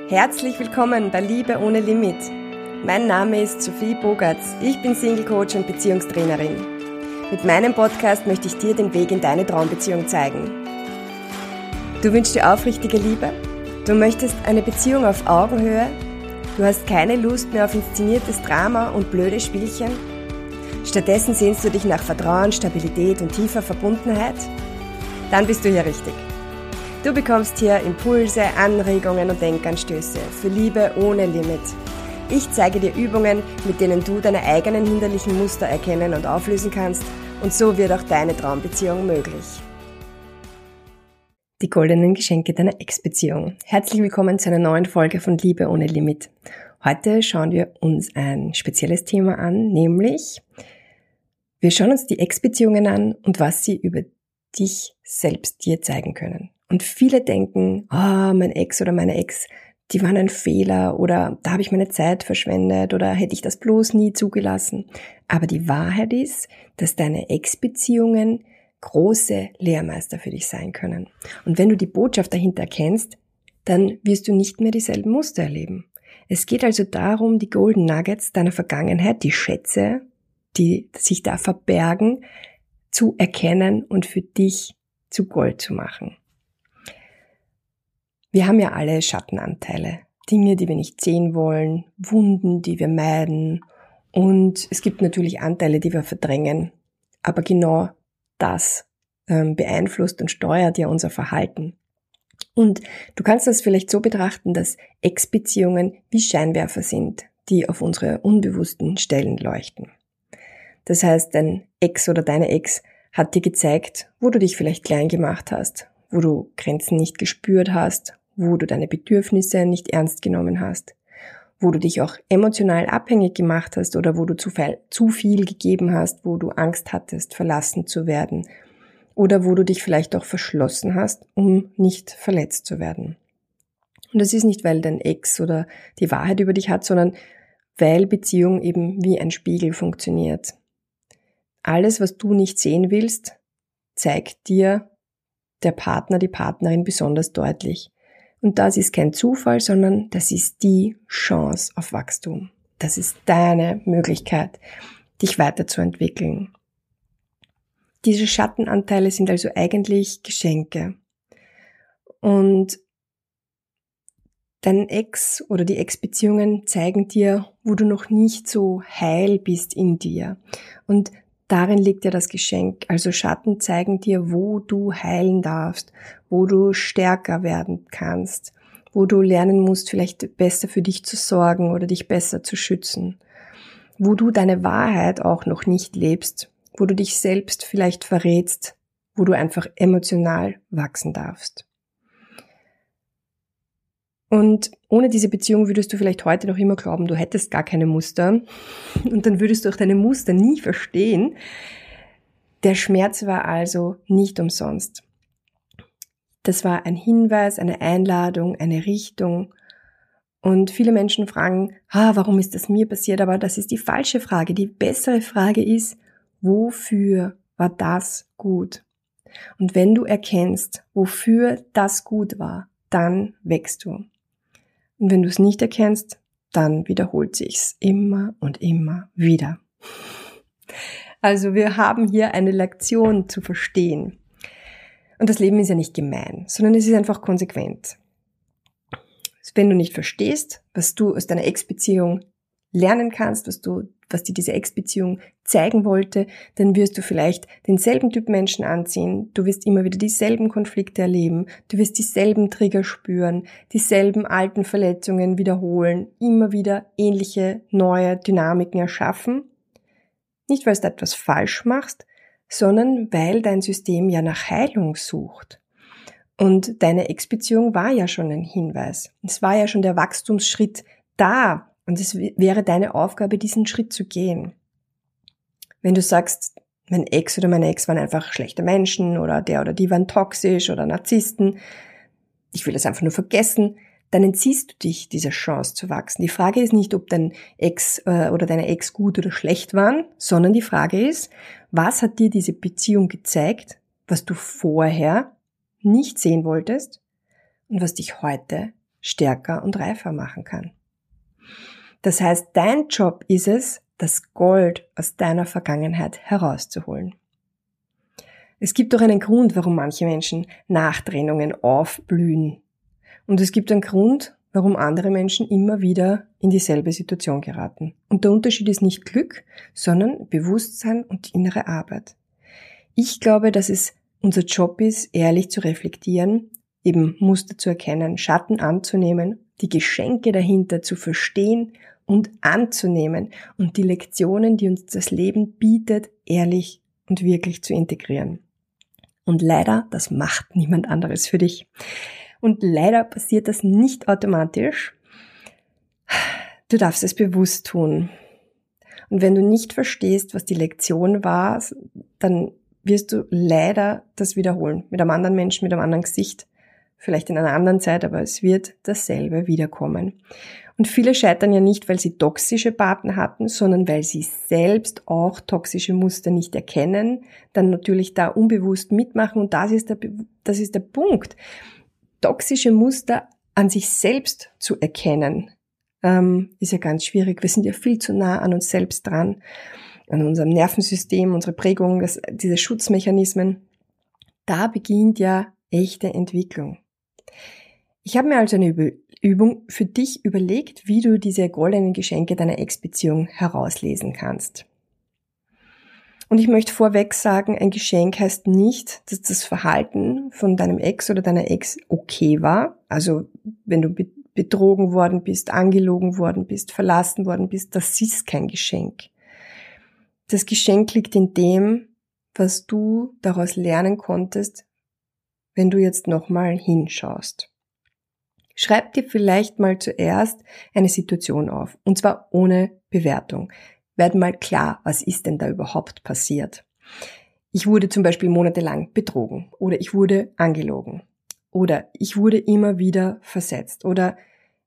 Herzlich willkommen bei Liebe ohne Limit. Mein Name ist Sophie Bogartz. Ich bin Single-Coach und Beziehungstrainerin. Mit meinem Podcast möchte ich dir den Weg in deine Traumbeziehung zeigen. Du wünschst dir aufrichtige Liebe? Du möchtest eine Beziehung auf Augenhöhe? Du hast keine Lust mehr auf inszeniertes Drama und blöde Spielchen? Stattdessen sehnst du dich nach Vertrauen, Stabilität und tiefer Verbundenheit? Dann bist du hier richtig. Du bekommst hier Impulse, Anregungen und Denkanstöße für Liebe ohne Limit. Ich zeige dir Übungen, mit denen du deine eigenen hinderlichen Muster erkennen und auflösen kannst, und so wird auch deine Traumbeziehung möglich. Die goldenen Geschenke deiner Ex-Beziehung. Herzlich willkommen zu einer neuen Folge von Liebe ohne Limit. Heute schauen wir uns ein spezielles Thema an, nämlich wir schauen uns die Ex-Beziehungen an und was sie über dich selbst dir zeigen können. Und viele denken, mein Ex oder meine Ex, die waren ein Fehler oder da habe ich meine Zeit verschwendet oder hätte ich das bloß nie zugelassen. Aber die Wahrheit ist, dass deine Ex-Beziehungen große Lehrmeister für dich sein können. Und wenn du die Botschaft dahinter erkennst, dann wirst du nicht mehr dieselben Muster erleben. Es geht also darum, die Golden Nuggets deiner Vergangenheit, die Schätze, die sich da verbergen, zu erkennen und für dich zu Gold zu machen. Wir haben ja alle Schattenanteile, Dinge, die wir nicht sehen wollen, Wunden, die wir meiden, und es gibt natürlich Anteile, die wir verdrängen, aber genau das beeinflusst und steuert ja unser Verhalten. Und du kannst das vielleicht so betrachten, dass Ex-Beziehungen wie Scheinwerfer sind, die auf unsere unbewussten Stellen leuchten. Das heißt, dein Ex oder deine Ex hat dir gezeigt, wo du dich vielleicht klein gemacht hast, wo du Grenzen nicht gespürt hast, wo du deine Bedürfnisse nicht ernst genommen hast, wo du dich auch emotional abhängig gemacht hast oder wo du zu viel gegeben hast, wo du Angst hattest, verlassen zu werden oder wo du dich vielleicht auch verschlossen hast, um nicht verletzt zu werden. Und das ist nicht, weil dein Ex oder die Wahrheit über dich hat, sondern weil Beziehung eben wie ein Spiegel funktioniert. Alles, was du nicht sehen willst, zeigt dir der Partner, die Partnerin besonders deutlich. Und das ist kein Zufall, sondern das ist die Chance auf Wachstum. Das ist deine Möglichkeit, dich weiterzuentwickeln. Diese Schattenanteile sind also eigentlich Geschenke. Und dein Ex oder die Ex-Beziehungen zeigen dir, wo du noch nicht so heil bist in dir. Und darin liegt ja das Geschenk. Also Schatten zeigen dir, wo du heilen darfst, wo du stärker werden kannst, wo du lernen musst, vielleicht besser für dich zu sorgen oder dich besser zu schützen, wo du deine Wahrheit auch noch nicht lebst, wo du dich selbst vielleicht verrätst, wo du einfach emotional wachsen darfst. Und ohne diese Beziehung würdest du vielleicht heute noch immer glauben, du hättest gar keine Muster, und dann würdest du auch deine Muster nie verstehen. Der Schmerz war also nicht umsonst. Das war ein Hinweis, eine Einladung, eine Richtung. Und viele Menschen fragen, warum ist das mir passiert? Aber das ist die falsche Frage. Die bessere Frage ist, wofür war das gut? Und wenn du erkennst, wofür das gut war, dann wächst du. Und wenn du es nicht erkennst, dann wiederholt sich's immer und immer wieder. Also wir haben hier eine Lektion zu verstehen. Und das Leben ist ja nicht gemein, sondern es ist einfach konsequent. Wenn du nicht verstehst, was du aus deiner Ex-Beziehung lernen kannst, was dir diese Ex-Beziehung zeigen wollte, dann wirst du vielleicht denselben Typ Menschen anziehen, du wirst immer wieder dieselben Konflikte erleben, du wirst dieselben Trigger spüren, dieselben alten Verletzungen wiederholen, immer wieder ähnliche neue Dynamiken erschaffen. Nicht, weil du etwas falsch machst, sondern weil dein System ja nach Heilung sucht. Und deine Ex-Beziehung war ja schon ein Hinweis. Es war ja schon der Wachstumsschritt da. Und es wäre deine Aufgabe, diesen Schritt zu gehen. Wenn du sagst, mein Ex oder meine Ex waren einfach schlechte Menschen oder der oder die waren toxisch oder Narzissten, ich will das einfach nur vergessen, dann entziehst du dich dieser Chance zu wachsen. Die Frage ist nicht, ob dein Ex oder deine Ex gut oder schlecht waren, sondern die Frage ist, was hat dir diese Beziehung gezeigt, was du vorher nicht sehen wolltest und was dich heute stärker und reifer machen kann. Das heißt, dein Job ist es, das Gold aus deiner Vergangenheit herauszuholen. Es gibt doch einen Grund, warum manche Menschen nach Trennungen aufblühen. Und es gibt einen Grund, warum andere Menschen immer wieder in dieselbe Situation geraten. Und der Unterschied ist nicht Glück, sondern Bewusstsein und innere Arbeit. Ich glaube, dass es unser Job ist, ehrlich zu reflektieren, eben Muster zu erkennen, Schatten anzunehmen, die Geschenke dahinter zu verstehen und anzunehmen und die Lektionen, die uns das Leben bietet, ehrlich und wirklich zu integrieren. Und leider, das macht niemand anderes für dich. Und leider passiert das nicht automatisch. Du darfst es bewusst tun. Und wenn du nicht verstehst, was die Lektion war, dann wirst du leider das wiederholen. Mit einem anderen Menschen, mit einem anderen Gesicht. Vielleicht in einer anderen Zeit, aber es wird dasselbe wiederkommen. Und viele scheitern ja nicht, weil sie toxische Partner hatten, sondern weil sie selbst auch toxische Muster nicht erkennen, dann natürlich da unbewusst mitmachen. Und das ist der Punkt. Toxische Muster an sich selbst zu erkennen, ist ja ganz schwierig. Wir sind ja viel zu nah an uns selbst dran, an unserem Nervensystem, unsere Prägung, diese Schutzmechanismen. Da beginnt ja echte Entwicklung. Ich habe mir also eine Übung für dich überlegt, wie du diese goldenen Geschenke deiner Ex-Beziehung herauslesen kannst. Und ich möchte vorweg sagen, ein Geschenk heißt nicht, dass das Verhalten von deinem Ex oder deiner Ex okay war. Also wenn du betrogen worden bist, angelogen worden bist, verlassen worden bist, das ist kein Geschenk. Das Geschenk liegt in dem, was du daraus lernen konntest, wenn du jetzt nochmal hinschaust. Schreib dir vielleicht mal zuerst eine Situation auf, und zwar ohne Bewertung. Werd mal klar, was ist denn da überhaupt passiert? Ich wurde zum Beispiel monatelang betrogen oder ich wurde angelogen oder ich wurde immer wieder versetzt oder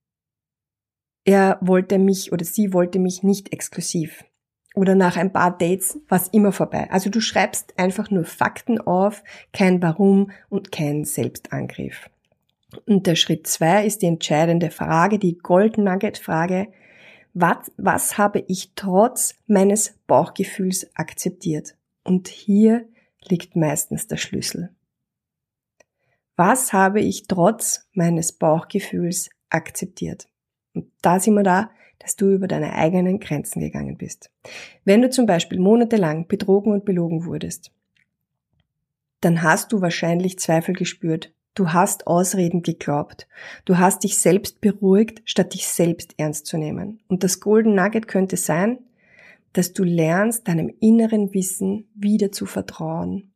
er wollte mich oder sie wollte mich nicht exklusiv oder nach ein paar Dates war es immer vorbei. Also du schreibst einfach nur Fakten auf, kein Warum und kein Selbstangriff. Und der Schritt 2 ist die entscheidende Frage, die Golden Nugget Frage. Was habe ich trotz meines Bauchgefühls akzeptiert? Und hier liegt meistens der Schlüssel. Was habe ich trotz meines Bauchgefühls akzeptiert? Und da sind wir da, dass du über deine eigenen Grenzen gegangen bist. Wenn du zum Beispiel monatelang betrogen und belogen wurdest, dann hast du wahrscheinlich Zweifel gespürt. Du hast Ausreden geglaubt. Du hast dich selbst beruhigt, statt dich selbst ernst zu nehmen. Und das Golden Nugget könnte sein, dass du lernst, deinem inneren Wissen wieder zu vertrauen.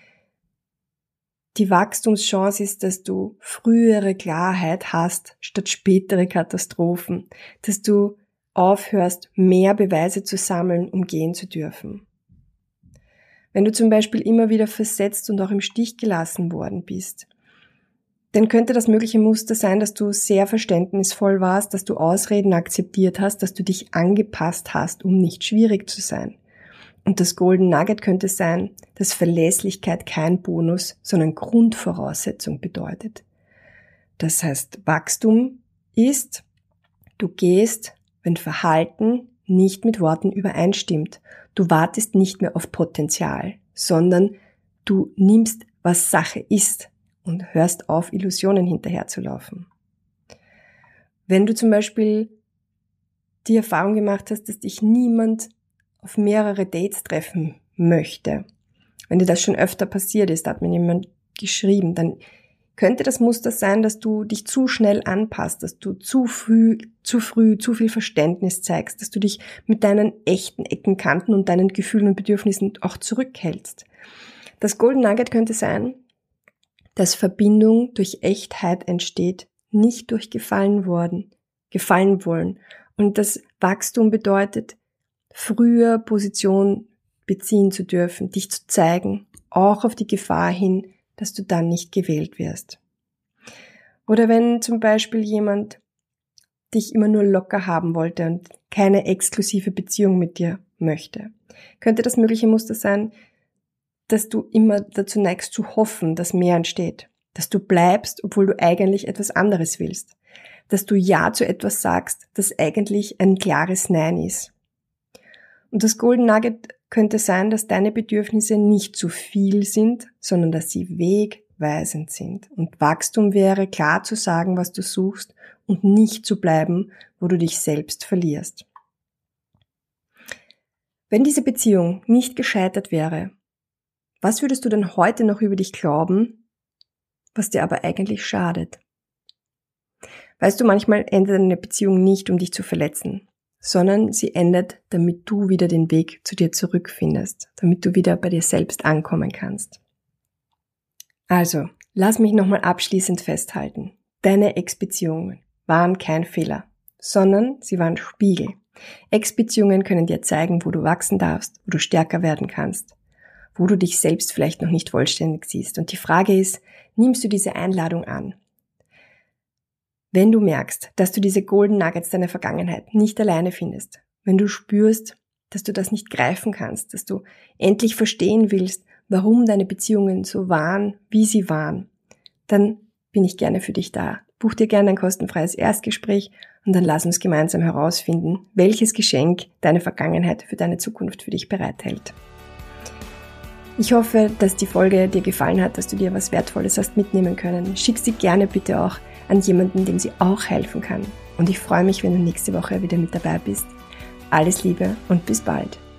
Die Wachstumschance ist, dass du frühere Klarheit hast, statt spätere Katastrophen. Dass du aufhörst, mehr Beweise zu sammeln, um gehen zu dürfen. Wenn du zum Beispiel immer wieder versetzt und auch im Stich gelassen worden bist, dann könnte das mögliche Muster sein, dass du sehr verständnisvoll warst, dass du Ausreden akzeptiert hast, dass du dich angepasst hast, um nicht schwierig zu sein. Und das Golden Nugget könnte sein, dass Verlässlichkeit kein Bonus, sondern Grundvoraussetzung bedeutet. Das heißt, Wachstum ist, du gehst, wenn Verhalten nicht mit Worten übereinstimmt. Du wartest nicht mehr auf Potenzial, sondern du nimmst, was Sache ist. Und hörst auf, Illusionen hinterherzulaufen. Wenn du zum Beispiel die Erfahrung gemacht hast, dass dich niemand auf mehrere Dates treffen möchte, wenn dir das schon öfter passiert ist, da hat mir jemand geschrieben, dann könnte das Muster sein, dass du dich zu schnell anpasst, dass du zu früh zu viel Verständnis zeigst, dass du dich mit deinen echten Ecken, Kanten und deinen Gefühlen und Bedürfnissen auch zurückhältst. Das Golden Nugget könnte sein, dass Verbindung durch Echtheit entsteht, nicht durch gefallen wollen. Und das Wachstum bedeutet, früher Position beziehen zu dürfen, dich zu zeigen, auch auf die Gefahr hin, dass du dann nicht gewählt wirst. Oder wenn zum Beispiel jemand dich immer nur locker haben wollte und keine exklusive Beziehung mit dir möchte, könnte das mögliche Muster sein, dass du immer dazu neigst zu hoffen, dass mehr entsteht. Dass du bleibst, obwohl du eigentlich etwas anderes willst. Dass du Ja zu etwas sagst, das eigentlich ein klares Nein ist. Und das Golden Nugget könnte sein, dass deine Bedürfnisse nicht zu viel sind, sondern dass sie wegweisend sind. Und Wachstum wäre, klar zu sagen, was du suchst und nicht zu bleiben, wo du dich selbst verlierst. Wenn diese Beziehung nicht gescheitert wäre, was würdest du denn heute noch über dich glauben, was dir aber eigentlich schadet? Weißt du, manchmal endet eine Beziehung nicht, um dich zu verletzen, sondern sie endet, damit du wieder den Weg zu dir zurückfindest, damit du wieder bei dir selbst ankommen kannst. Also, lass mich nochmal abschließend festhalten. Deine Ex-Beziehungen waren kein Fehler, sondern sie waren Spiegel. Ex-Beziehungen können dir zeigen, wo du wachsen darfst, wo du stärker werden kannst, wo du dich selbst vielleicht noch nicht vollständig siehst. Und die Frage ist, nimmst du diese Einladung an? Wenn du merkst, dass du diese Golden Nuggets deiner Vergangenheit nicht alleine findest, wenn du spürst, dass du das nicht greifen kannst, dass du endlich verstehen willst, warum deine Beziehungen so waren, wie sie waren, dann bin ich gerne für dich da. Buch dir gerne ein kostenfreies Erstgespräch und dann lass uns gemeinsam herausfinden, welches Geschenk deine Vergangenheit für deine Zukunft für dich bereithält. Ich hoffe, dass die Folge dir gefallen hat, dass du dir was Wertvolles hast mitnehmen können. Schick sie gerne bitte auch an jemanden, dem sie auch helfen kann. Und ich freue mich, wenn du nächste Woche wieder mit dabei bist. Alles Liebe und bis bald.